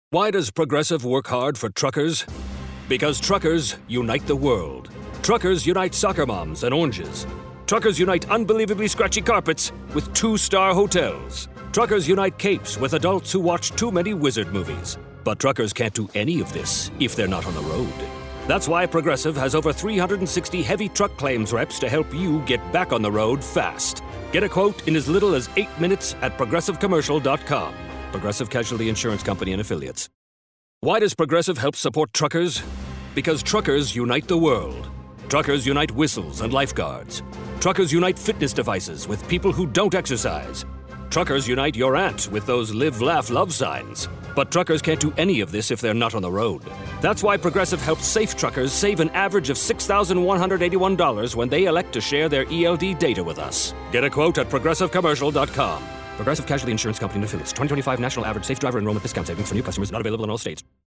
Why does Progressive work hard for truckers? Because truckers unite the world. Truckers unite soccer moms and oranges. Truckers unite unbelievably scratchy carpets with 2-star hotels. Truckers unite capes with adults who watch too many wizard movies. But truckers can't do any of this if they're not on the road. That's why Progressive has over 360 heavy truck claims reps to help you get back on the road fast. Get a quote in as little as 8 minutes at ProgressiveCommercial.com. Progressive Casualty Insurance Company and Affiliates. Why does Progressive help support truckers? Because truckers unite the world. Truckers unite whistles and lifeguards. Truckers unite fitness devices with people who don't exercise. Truckers unite your aunt with those live, laugh, love signs. But truckers can't do any of this if they're not on the road. That's why Progressive helps safe truckers save an average of $6,181 when they elect to share their ELD data with us. Get a quote at ProgressiveCommercial.com. Progressive Casualty Insurance Company and Affiliates. 2025 National Average Safe Driver Enrollment Discount Savings for new customers not available in all states.